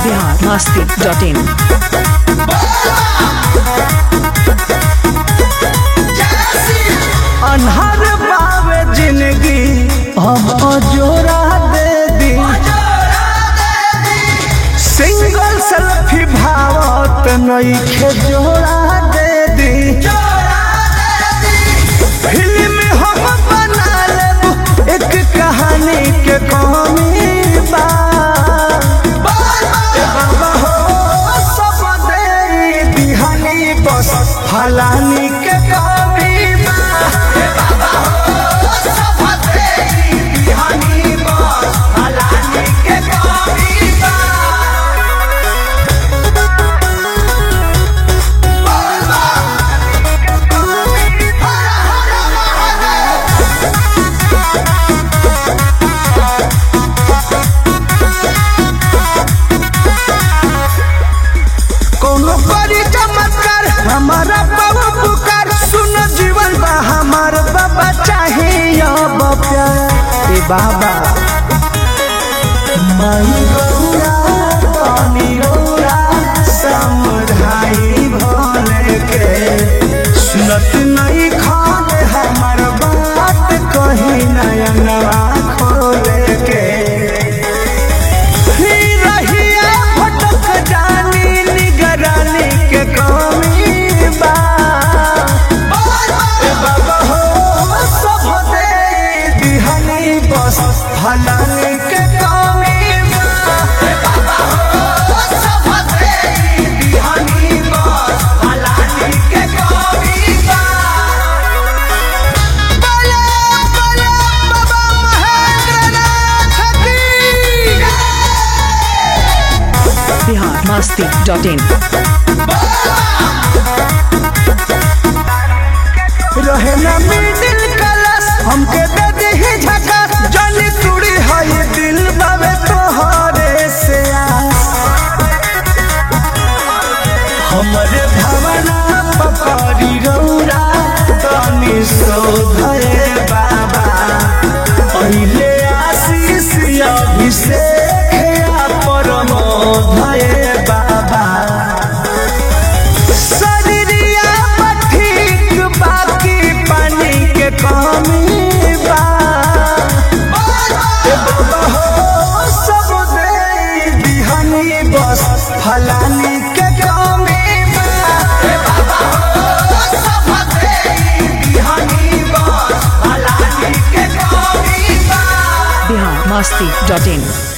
biharmasti.in अन्हर बावे जिंदगी हम जोरा दे दी सिंगल सेल्फी भावत नइखे जोड़ा दे दी फिल्म हम बना लेब एक कहानी के कहानी बा सब दे दिहानी बस फलानी के कमी बा हमारा बाबा पुकार सुन जीवन बा हमार बाबा चाहिए प्यार बाबा माई गौरा पानी गौरा समझाई भोले के सुनत नहीं खाने हमार बात कहीं नयनवा खोले के रहिया भटक जानी निगरानी के कमी फलाने के कमी biharmasti.in रहे ना मिडिल क्लास हमके दे दी झकास जानी तुड़ी है दिल बाबे तोहरे से आस हमरे भावना पकड़ी रौरा तनी शोधे बाबा पहले आशीष अभिषेक या परमोधे बाबा कमी बा सब दे दिहानी बस फलानी के कमी बा biharmasti.in